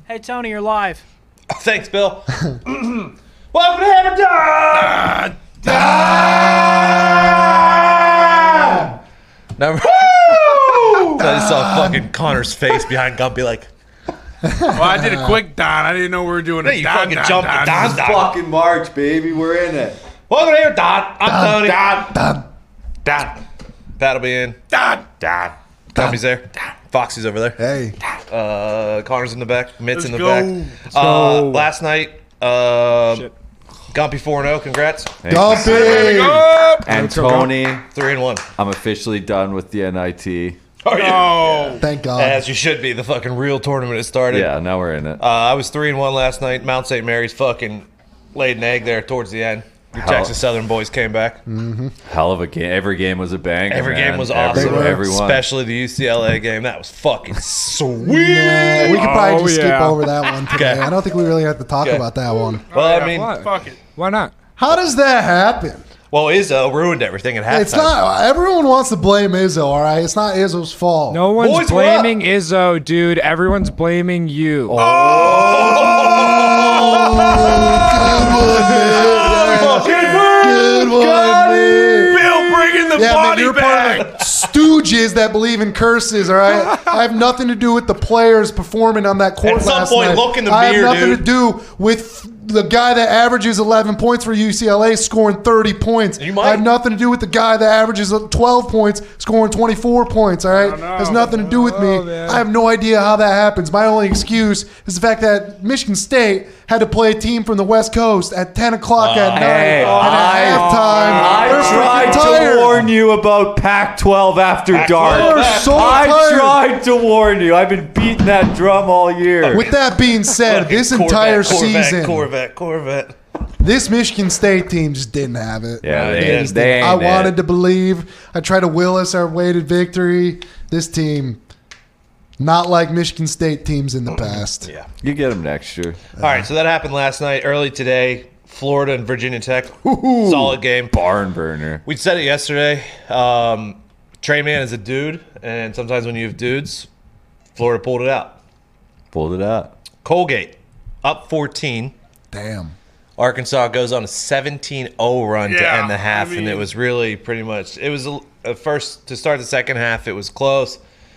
Hey, Tony, you're live. Thanks, Bill. Welcome to Hammer Time! Number. I just saw fucking Connor's face behind Gumpy like, Well, I did a quick Don. I didn't know we were doing hey, a you Don. fucking jumped the Don. Fucking March, baby. We're in it. Welcome to Hammer Don. I'm Tony. Don. That'll be in. Don. Gumpy's there. Foxy's over there. Hey. Connor's in the back. Mitt's in the Let's back. go. Last night, Gumpy 4-0. Congrats. Dumpy! And Tony, 3-1. I'm officially done with the NIT. Oh, No. Thank God. As you should be. The fucking real tournament has started. Yeah, now we're in it. I was 3-1 last night. Mount St. Mary's fucking laid an egg there towards the end. Your Hell. Texas Southern boys came back. Hell of a game. Every game was a banger. Every man. game was awesome. Everyone. Especially the UCLA game. That was fucking sweet. Yeah, we could probably just skip yeah. over that one today. Okay. I don't think we really have to talk Okay. about that one. Well, I mean, Fuck it. Why not? How does that happen? well, Izzo ruined everything at halftime. It's not. Everyone wants to blame Izzo, all right? It's not Izzo's fault. No one's Boys, we're up. blaming Izzo, dude. Everyone's blaming you. Good one, man. Bill bringing the Yeah, man, body you're back. part of the stooges that believe in curses, all right? I have nothing to do with the players performing on that court At some last point, night. look in the I mirror, have nothing dude. to do with the guy that averages 11 points for UCLA scoring 30 points. You might. I have nothing to do with the guy that averages 12 points scoring 24 points, all right? know. Has nothing to do with me. man. I have no idea how that happens. My only excuse is the fact that Michigan State had to play a team from the West Coast at 10 o'clock at night. Hey, and at halftime, they're I tried freaking tired. to warn you about Pac-12 after dark. They're so I tired. tried to warn you. I've been beating that drum all year. With that being said, Fucking this entire season, Corvette. this Michigan State team just didn't have it. Yeah, just they didn't. I ain't wanted it. to believe. I tried to will us our way to victory. This team, not like Michigan State teams in the past. Yeah. You get them next year. All right, so that happened last night. Early today, Florida and Virginia Tech. Solid game. Barn burner. We said it yesterday. Trey Man is a dude, and sometimes when you have dudes, Florida pulled it out. Pulled it out. Colgate up 14. Damn. Arkansas goes on a 17-0 run to Yeah, end the half, I mean- and it was really pretty much. It was first to start the second half. It was close.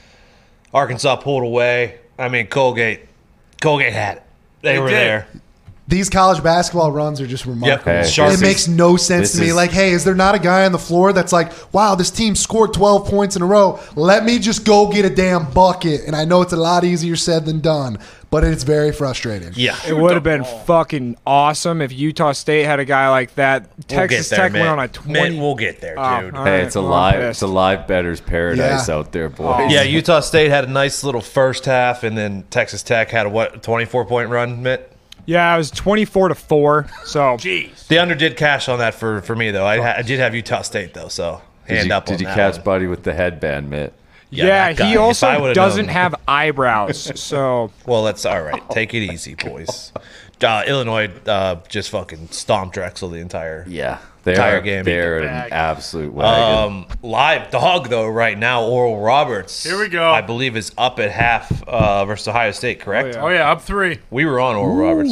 Arkansas pulled away. I mean, Colgate had it. They were did. there. These college basketball runs are just remarkable. Yep. Hey, Sharpies. It makes no sense This to me. is- Like, hey, is there not a guy on the floor that's like, wow, this team scored 12 points in a row. Let me just go get a damn bucket. And I know it's a lot easier said than done, but it's very frustrating. Yeah. It would have been fucking awesome if Utah State had a guy like that. Texas Tech went on a 20. We'll get there, Oh, dude. all Hey, right, it's a well, live, I'm it's a pissed. live better's paradise Yeah. out there, boys. Yeah, Utah State had a nice little first half, and then Texas Tech had a 24-point run, Mitt? Yeah, it was 24-4. So Jeez. The under did cash on that for me, though. I did have Utah State, though, so hand up on Did you that catch one. Buddy with the headband, Mitt? Yeah, yeah, that guy. he If I also would've doesn't known. have eyebrows. So Well, that's all right. Take it easy, boys. Illinois just fucking stomped Drexel the entire Yeah. Entire game. They're an absolute wagon. live dog, though, right now. Oral Roberts, Here we go. I believe, is up at half versus Ohio State, correct? Oh, yeah, up 3. We were on Oral Roberts.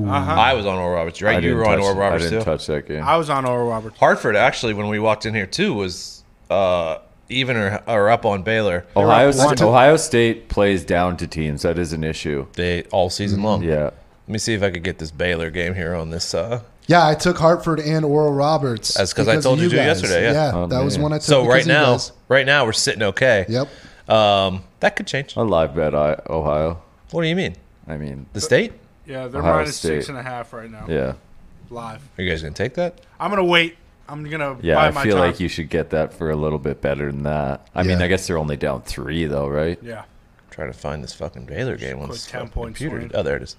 I was on Oral Roberts, right? You were on Oral Roberts, I didn't too. touch that game. I was on Oral Roberts. Hartford, actually, when we walked in here, too, was even or up on Baylor. Ohio State plays down to teams. That is an issue. They all season long. Yeah. Let me see if I could get this Baylor game here on this. Yeah, I took Hartford and Oral Roberts. That's 'cause I because told of you to guys. yesterday, yeah. Oh, that was man. one I took. So because of you guys. right now we're sitting okay. Yep. That could change. I live bet Ohio. What do you mean? I mean, The state? Yeah, they're Ohio minus State. 6.5 right now. yeah. Live. Are you guys gonna take that? I'm going to wait. I'm going to Yeah, buy I my feel time. like you should get that for a little bit better than that. I mean, Yeah. I guess they're only down 3, though, right? Yeah. Trying to find this fucking Baylor game on Quick this 10 fucking point computer. swing. Oh, there it is.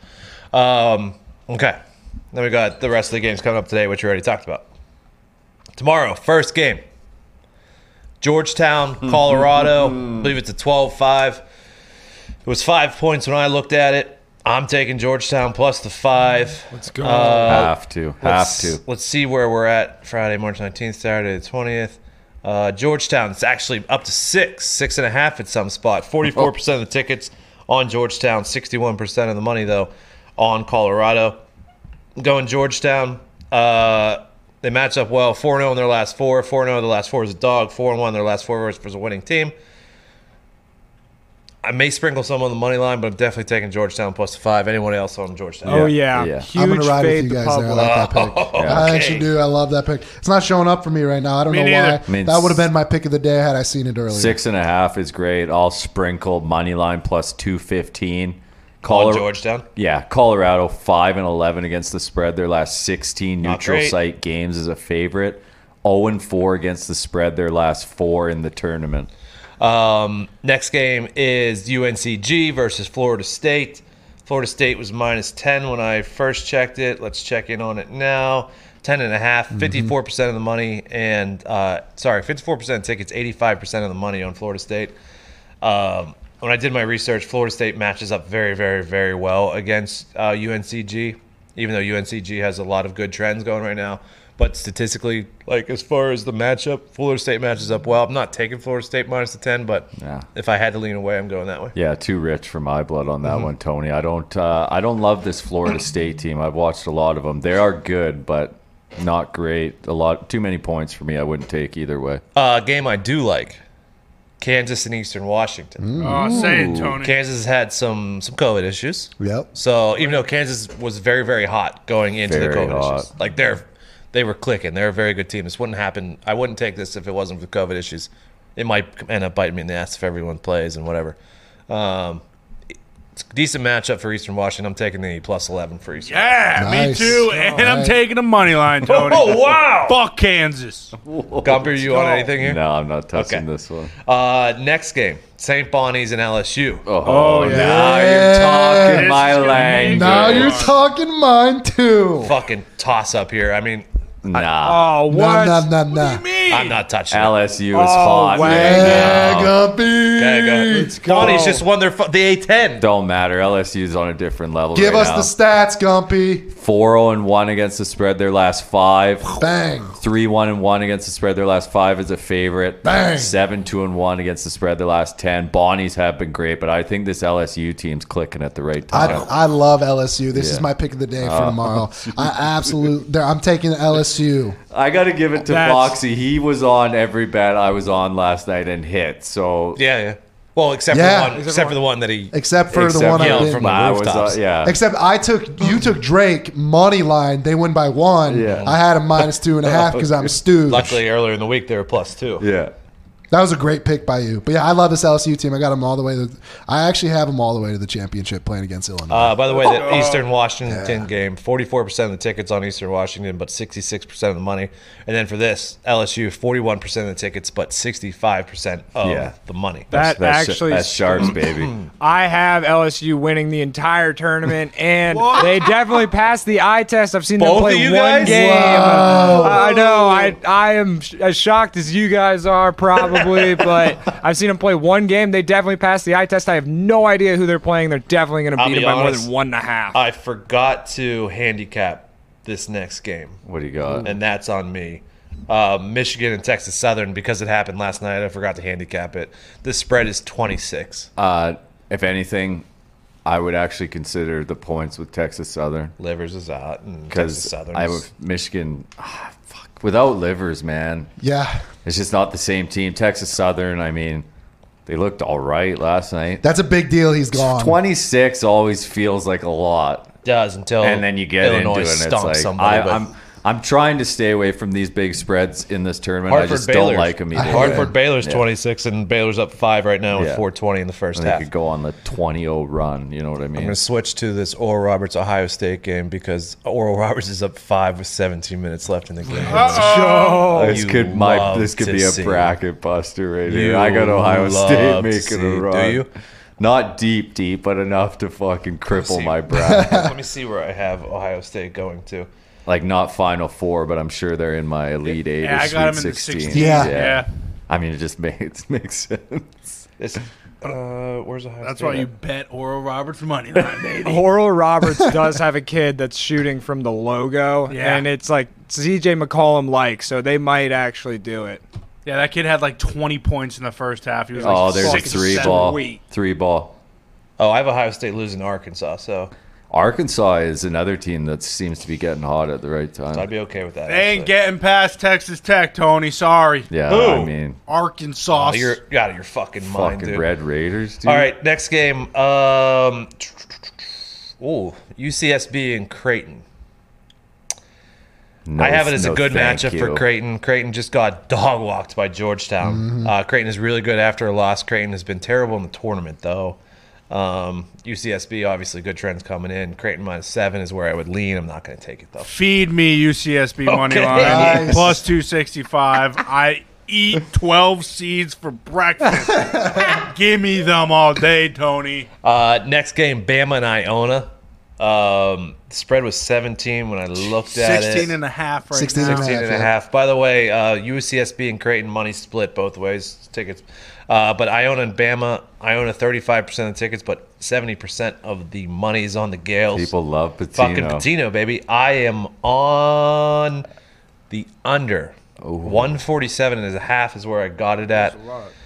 Okay. Then we got the rest of the games coming up today, which we already talked about. Tomorrow, first game. Georgetown, Colorado. I believe it's a 12-5. It was 5 points when I looked at it. I'm taking Georgetown plus the 5. let's go. Have to. Let's see where we're at. Friday, March 19th, Saturday the 20th. Georgetown, it's actually up to 6.5 at some spot. 44% of the tickets on Georgetown. 61% of the money, though, on Colorado. Going Georgetown. They match up well. 4-0 in their last 4. 4-0 in their last 4 is a dog. 4-1 in their last 4 was a winning team. I may sprinkle some on the money line, but I'm definitely taking Georgetown plus 5. Anyone else on Georgetown? Oh, yeah. Yeah. Huge I'm going to ride with fade you the guys there. I public. like that pick. I actually do. I love that pick. It's not showing up for me right now. I don't know neither. why. That would have been my pick of the day had I seen it earlier. 6.5 is great. I'll sprinkle money line plus 215. On Georgetown? Yeah, Colorado 5-11 against the spread. Their last 16 Not neutral great. site games as a favorite. 0-4 against the spread. Their last 4 in the tournament. Next game is UNCG versus Florida State. Florida State was minus 10 when I first checked it. Let's check in on it now. 10.5, 54% of the money, and 54% of tickets, 85% of the money on Florida State. When I did my research, Florida State matches up very, very, very well against UNCG, even though UNCG has a lot of good trends going right now. But statistically, like as far as the matchup, Florida State matches up well. I'm not taking Florida State minus the 10, but if I had to lean away, I'm going that way. Yeah, too rich for my blood on that one, Tony. I don't love this Florida State team. I've watched a lot of them. They are good, but not great. Too many points for me. I wouldn't take either way. Game I do like. Kansas and Eastern Washington. Oh, say it, Tony. Kansas has had some COVID issues. Yep. So even though Kansas was very, very hot going into the Very COVID hot. issues, like they were clicking. They're a very good team. This wouldn't happen. I wouldn't take this if it wasn't for COVID issues. It might end up biting me in the ass if everyone plays and whatever. It's a decent matchup for Eastern Washington. I'm taking the plus 11 for Eastern. Yeah, Nice. me too. And I'm right. taking a money line, Tony. Oh, wow. Fuck Kansas. Gumper, you on anything here? No, I'm not touching Okay. this one. Next game, St. Bonnie's and LSU. Oh, yeah. now Yeah. you're talking This my is gonna be language. Now Good. you're talking mine too. Fucking toss up here. I mean, Nah. Oh, No, what? no, no, What do no. you mean? I'm not touching it. LSU is Oh, hot wow. right Yeah, now. Gumpy. Okay, go ahead. Let's go. Bonnie's just won the A10. Don't matter. LSU's on a different level Give right us now. the stats, Gumpy. 4-0-1 against the spread their last 5. Bang. 3-1-1 against the spread their last 5 as a favorite. Bang. 7-2-1 against the spread their last 10. Bonnies have been great, but I think this LSU team's clicking at the right time. I love LSU. This is Yeah. my pick of the day for tomorrow. I'm taking LSU. I got to give it to That's- Foxy. He was on every bet I was on last night and hit. So Yeah. Well, except for the one that he. Except for the Except one I yelled didn't. from the I was rooftops. yeah. Except you took Drake money line. They win by 1. Yeah. I had a minus 2.5 because I'm stooge. Luckily, earlier in the week they were plus 2. Yeah. That was a great pick by you. But yeah, I love this LSU team. I got them all the way. I actually have them all the way to the championship playing against Illinois. By the way, the Eastern Washington game, 44% of the tickets on Eastern Washington, but 66% of the money. And then for this, LSU, 41% of the tickets, but 65% of the money. That actually, that's sharps, baby. I have LSU winning the entire tournament, and they definitely passed the eye test. I've seen them Both play of you one guys? game. Wow. I know. I am as shocked as you guys are, probably, but I've seen them play one game. They definitely passed the eye test. I have no idea who they're playing. They're definitely going to I'll beat be them by more honest, than 1.5. I forgot to handicap this next game, What do you got? and that's on me. Michigan and Texas Southern, because it happened last night, I forgot to handicap it. The spread is 26. If anything, I would actually consider the points with Texas Southern Livers is out, and Texas because Southern. I have Michigan. Without Livers, man, Yeah. it's just not the same team. Texas Southern, I mean, they looked all right last night. That's a big deal. He's gone. 26 always feels like a lot. does until And then you get Illinois into it, and it's stunk like somebody. I'm trying to stay away from these big spreads in this tournament. I just don't like them either. Hartford Baylor's 26, and Baylor's up 5 right now with Yeah. 4:20 in the first They half. could go on the 20-0 run. You know what I I'm mean? going to switch to this Oral Roberts Ohio State game because Oral Roberts is up 5 with 17 minutes left in the game. This You could love be to a see. bracket buster right You here. I got Ohio love State to making see. a Do run. you? Not deep, but enough to fucking cripple see. my bracket. Let me see where I have Ohio State going to. Like not Final Four, but I'm sure they're in my Elite Eight Yeah, or I got them Sweet in the 16. 16. Yeah. Yeah. I mean, it just makes sense. This, where's Ohio That's State why you at? bet Oral Roberts money line, baby. Oral Roberts does have a kid that's shooting from the logo, Yeah. and it's like CJ McCollum like, so they might actually do it. Yeah, that kid had like 20 points in the first half. He was like Oh, there's a 6 or 7. three ball. Sweet. 3 ball. Oh, I have Ohio State losing to Arkansas, so Arkansas is another team that seems to be getting hot at the right time. I'd be okay with that. They ain't actually. getting past Texas Tech, Tony. Sorry. Yeah, Who? I mean, Arkansas. Oh, you're out of your fucking mind, fucking dude. Red Raiders, dude. All right, next game. UCSB and Creighton. No, I have it as a no, good thank matchup you. for Creighton. Creighton just got dog walked by Georgetown. Creighton is really good after a loss. Creighton has been terrible in the tournament, though. UCSB, obviously, good trends coming in. Creighton -7 is where I would lean. I'm not going to take it, though. Feed me UCSB money Okay. line. Nice. Plus 265. I eat 12 seeds for breakfast. Give me them all day, Tony. Next game, Bama and Iona. The spread was 17 when I looked at 16 it. and a half right 16 now. and a 16 and a half. By the way, UCSB and Creighton money split both ways. Tickets. But Iona and Bama, Iona 35% of the tickets, but 70% of the money's on the Gales. People love Patino. Fucking Patino, baby. I am on the under. 147 and a half is where I got it at.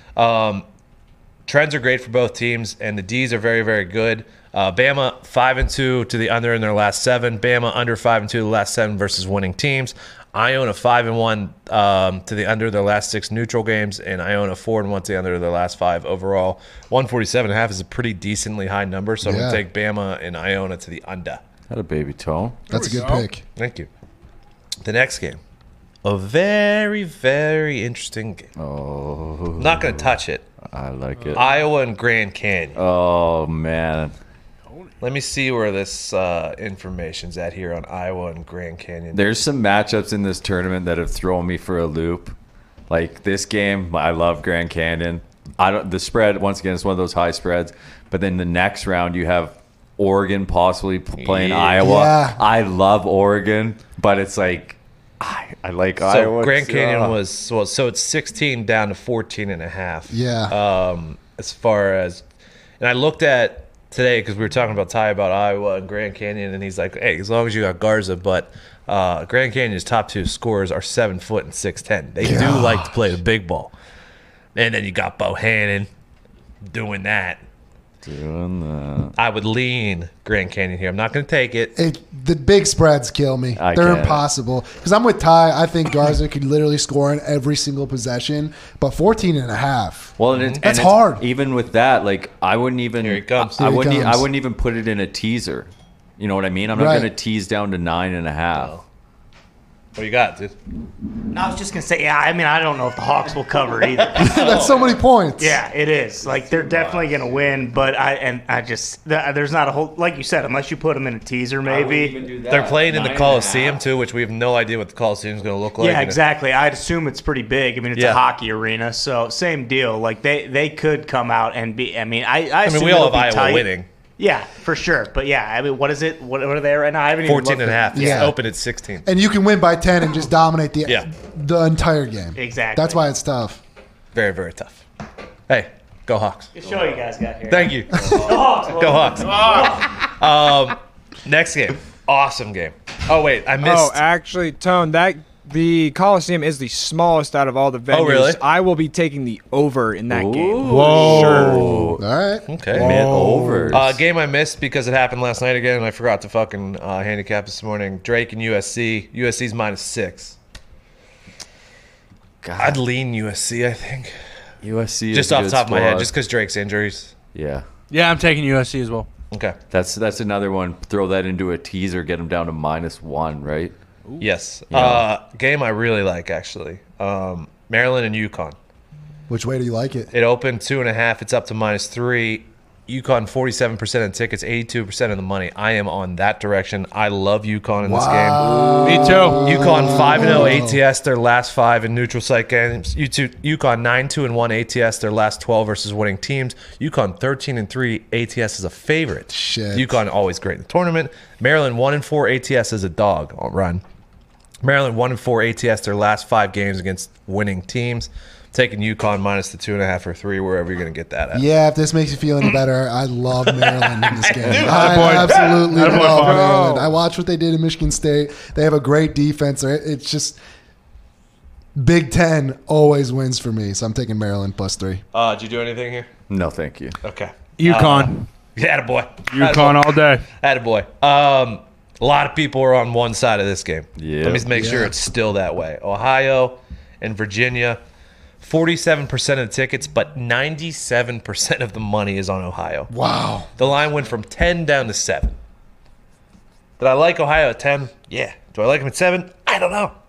Trends are great for both teams, and the D's are very, very good. Bama 5-2 to the under in their last 7. Bama under 5-2 the last 7 versus winning teams. Iona 5-1 to the under their last 6 neutral games, and Iona 4-1 to the under their last 5 overall. 147.5 is a pretty decently high number, so I'm Yeah. going to take Bama and Iona to the under. Had a baby toe. That's a we good go. pick. Thank you. The next game, a very, very interesting game. Oh, I'm not going to touch it. I like it. Iowa and Grand Canyon. Oh man, Let me see where this information's at here on Iowa and Grand Canyon. there's some matchups in this tournament that have thrown me for a loop. Like this game, I love Grand Canyon. The spread once again is one of those high spreads. But then the next round you have Oregon possibly playing Yeah. Iowa. Yeah. I love Oregon, but it's like I like So Iowa. Grand Canyon too. was so it's 16 down to 14 and a half. Yeah. As far as, and I looked at today because we were talking about Ty about Iowa and Grand Canyon, and he's like, hey, as long as you got Garza, but Grand Canyon's top 2 scorers are 7 foot and 6'10". They do like to play the big ball. And then you got Bohannon doing that. doing that. I would lean Grand Canyon here. I'm not going to take it. The big spreads kill me. I They're can't. impossible. Because I'm with Ty. I think Garza could literally score in every single possession, but 14 and a half. Well, and it's, That's and it's- hard. Even with that, like I wouldn't even. Here he comes. I Here he wouldn't. comes. I wouldn't even put it in a teaser. You know what I mean? I'm not Right. going to tease down to 9.5. What do you got, dude? I was just gonna say, yeah. I mean, I don't know if the Hawks will cover either. That's so many points. Yeah, it is. Like they're definitely gonna win, but there's not a whole, like you said, unless you put them in a teaser, maybe. They're playing in the Coliseum, too, which we have no idea what the Coliseum's going to look like. Yeah, exactly. I'd assume it's pretty big. I mean, it's Yeah. a hockey arena, so same deal. Like they could come out and be. I mean, I assume we all it'll have be Iowa tight. winning. Yeah, for sure. But yeah, I mean, what is it? What are they right now? I haven't even 14 and a half. looked It's Yeah. open at 16. And you can win by 10 and just dominate Yeah. the entire game. Exactly. That's why it's tough. Very, very tough. Hey, go Hawks. Good show you guys got here. Thank you. Go Hawks. Go Hawks. Next game. Awesome game. Oh, wait. I missed. Oh, actually, Tone, the Coliseum is the smallest out of all the venues. Oh, really? I will be taking the over in that game. Whoa. Sure. All right. Okay. Man, overs. Game I missed because it happened last night again, and I forgot to fucking handicap this morning. Drake and USC. USC's -6. God, I'd lean USC, I think. USC Just is a off the good top of my head, squad. just because Drake's injuries. Yeah. Yeah, I'm taking USC as well. Okay. That's another one. Throw that into a teaser, get them down to -1, right? Yes. Yeah. Game I really like, actually. Maryland and UConn. Which way do you like it? It opened 2.5. It's up to -3. UConn 47% of tickets, 82% of the money. I am on that direction. I love UConn in this game. Me too. UConn 5-0 ATS their last 5 in neutral site games. UConn 9-2-1 ATS their last 12 versus winning teams. UConn 13-3 ATS is a favorite. Shit. UConn always great in the tournament. Maryland 1-4 ATS is a dog on run. Maryland 1-4 ATS their last 5 games against winning teams. Taking UConn minus the 2.5 or 3, wherever you're going to get that at. Yeah, if this makes you feel any better, I love Maryland in this game. I boy. absolutely Attaboy, love Bob. Maryland. I watched what they did in Michigan State. They have a great defense. It's just Big Ten always wins for me, so I'm taking Maryland +3. Did you do anything here? No, thank you. Okay. UConn. Attaboy. UConn all day. Attaboy. A lot of people are on one side of this game. Yeah. Let me make sure it's still that way. Ohio and Virginia, 47% of the tickets, but 97% of the money is on Ohio. Wow. The line went from 10 down to 7. Did I like Ohio at 10? Yeah. Do I like them at 7? I don't know.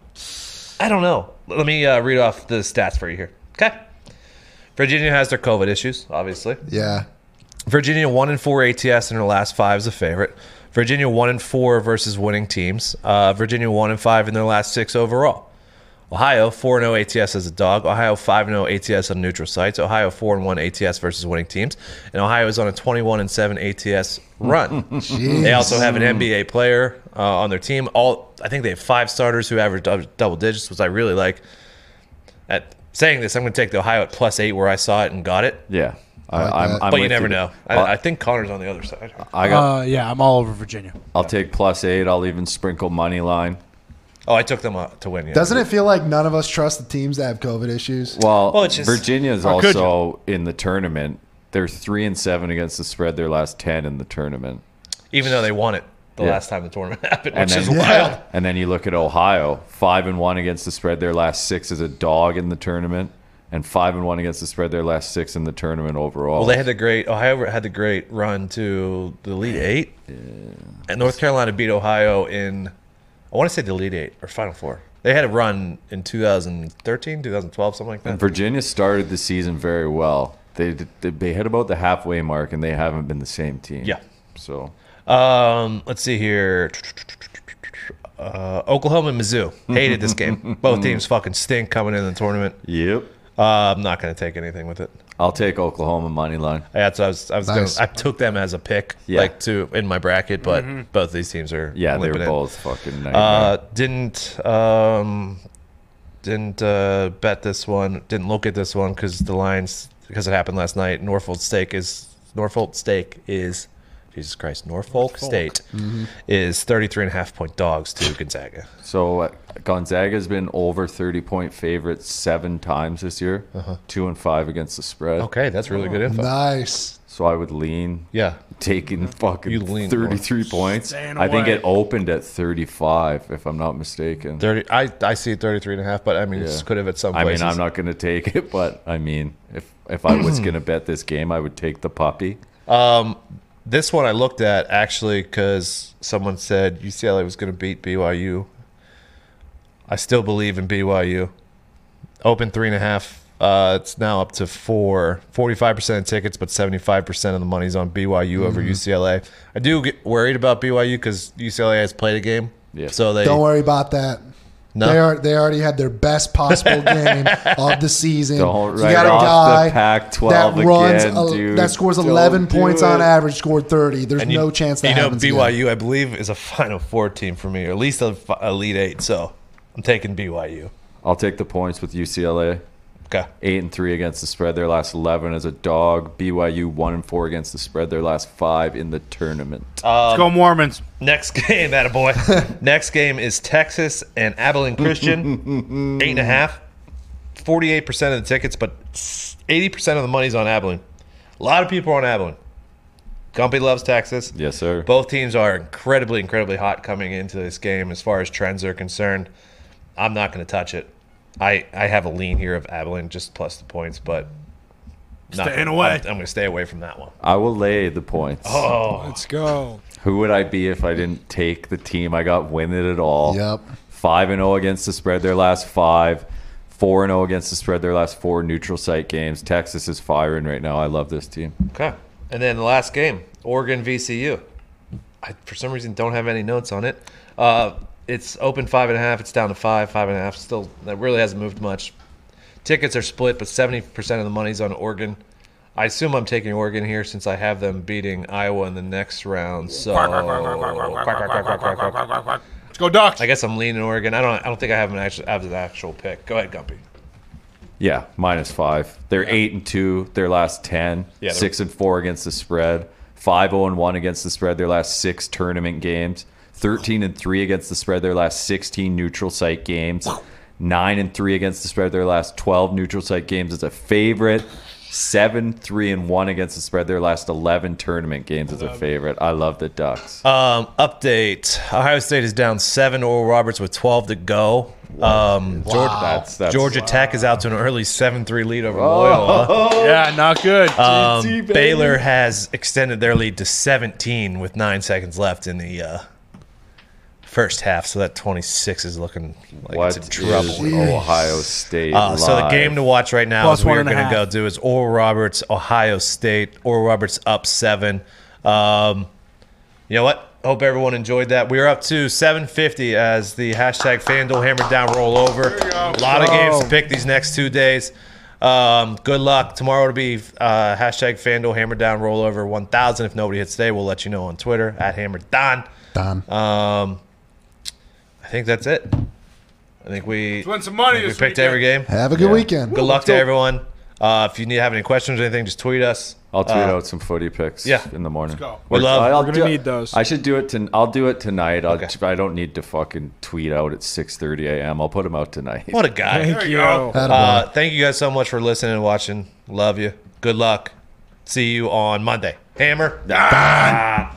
Let me read off the stats for you here. Okay. Virginia has their COVID issues, obviously. Yeah. Virginia 1-4 ATS in their last 5 is a favorite. Virginia 1-4 versus winning teams. Virginia 1-5 in their last 6 overall. Ohio 4-0 ATS as a dog. Ohio 5-0 ATS on neutral sites. Ohio 4-1 ATS versus winning teams. And Ohio is on a 21-7 ATS run. They also have an NBA player on their team. I think they have 5 starters who average double digits, which I really like. At saying this, I'm going to take the Ohio at +8 where I saw it and got it. Yeah. that. I'm But you with never know. I think Connor's on the other side. I'm all over Virginia. I'll take +8. I'll even sprinkle money line. Oh, I took them to win. Yeah. Doesn't it feel like none of us trust the teams that have COVID issues? Well, it's just- Virginia's Or could also in the tournament. They're 3-7 against the spread. Their last 10 in the tournament. Even though they won it the Yeah. last time the tournament happened, And which then- is Yeah. wild. And then you look at Ohio, 5-1 against the spread. Their last 6 as a dog in the tournament, and 5-1 against the spread. Their last 6 in the tournament overall. Well, they had Ohio had the great run to the Elite 8. And North Carolina beat Ohio in, I want to say the Elite 8 or Final Four. They had a run in 2013, 2012, something like that. And Virginia started the season very well. They hit about the halfway mark, and they haven't been the same team. Yeah. So Let's see here. Oklahoma and Mizzou hated this game. Both teams fucking stink coming in the tournament. yep. I'm not going to take anything with it. I'll take Oklahoma money line. That's what I was Nice. I took them as a pick, Yeah. in my bracket, but both these teams are Yeah, they limping were in. both fucking nightmare. Didn't bet this one. Didn't look at this one because it happened last night. Norfolk State is Jesus Christ. Norfolk State is 33.5 dogs to Gonzaga. So Gonzaga's been over 30-point favorites 7 times this year. 2-5 against the spread. Okay, that's really good info. Nice. So I would lean Yeah. taking fucking You lean 33 points. Staying I think away. it opened at 35, if I'm not mistaken. 30. I see 33.5, but I mean, this Yeah. could have at some I places. mean, I'm not going to take it, but I mean, if I was going to bet this game, I would take the puppy. This one I looked at actually because someone said UCLA was going to beat BYU. I still believe in BYU. Open 3.5. It's now up to 4. 45% of tickets, but 75% of the money's on BYU over UCLA. I do get worried about BYU because UCLA has played a game. Yeah. So they Don't worry about that. No. They already had their best possible game of the season. Don't So write you got a off guy the Pac-12 that runs again, dude. that scores Don't 11 do points on it. average, scored 30. There's And no chance that happens BYU, again. I believe, is a Final Four team for me, or at least a Elite 8. So I'm taking BYU. I'll take the points with UCLA. Okay. 8-3 against the spread. Their last 11 as a dog. BYU 1-4 against the spread. Their last 5 in the tournament. Let's go Mormons. Next game, attaboy. Next game is Texas and Abilene Christian. 8.5. 48% of the tickets, but 80% of the money's on Abilene. A lot of people are on Abilene. Gumpy loves Texas. Yes, sir. Both teams are incredibly, incredibly hot coming into this game as far as trends are concerned. I'm not going to touch it. I have a lean here of Abilene just plus the points, but Staying away. I'm going to stay away from that one. I will lay the points. Oh, Let's go. Who would I be if I didn't take the team I got winning it all? Yep. 5-0 against the spread their last 5. 4-0 against the spread their last 4 neutral site games. Texas is firing right now. I love this team. okay. And then the last game, Oregon VCU. I, for some reason, don't have any notes on it. It's open 5.5. It's down to 5, 5.5. Still, that really hasn't moved much. Tickets are split, but 70% of the money's on Oregon. I assume I'm taking Oregon here since I have them beating Iowa in the next round. So, Let's go Ducks. I guess I'm leaning Oregon. I don't think I have an actual pick. Go ahead, Gumpy. Yeah, -5. They're 8-2. Their last 10. Yeah, 6-4 against the spread. 5-0-1 against the spread. Their last 6 tournament games. 13-3 against the spread. Their last 16 neutral site games. 9-3 against the spread. Their last 12 neutral site games as a favorite. 7-3-1 against the spread. Their last 11 tournament games as a favorite. I love the Ducks. Update: Ohio State is down 7. Oral Roberts with 12 to go. That's Georgia Tech is out to an early 7-3 lead over Loyola. Yeah, not good. Baylor has extended their lead to 17 with 9 seconds left in the first half, so that 26 is looking like What it's in trouble. is Ohio State? So the live? game to watch right now Plus is we're 1.5. going to go do is Oral Roberts, Ohio State. Oral Roberts up 7. You know what? Hope everyone enjoyed that. We are up to 750 as the hashtag FanDuel Hammer Down roll over. A lot of games to pick these next 2 days. Good luck. Tomorrow will be hashtag FanDuel Hammer Down roll over 1,000. If nobody hits today, we'll let you know on Twitter at Hammer Don. I think that's it. I think we Win some money we this picked weekend. every game. Have a good weekend. Good luck to everyone. If you have any questions or anything, just tweet us. I'll tweet out some footy picks yeah. in the morning. go. We love- I'll We're do- gonna need those. I should do it. I'll do it tonight. Okay. I don't need to fucking tweet out at 6:30 a.m. I'll put them out tonight. What a guy. There you go. Attaboy. Thank you guys so much for listening and watching. Love you. Good luck. See you on Monday. Hammer.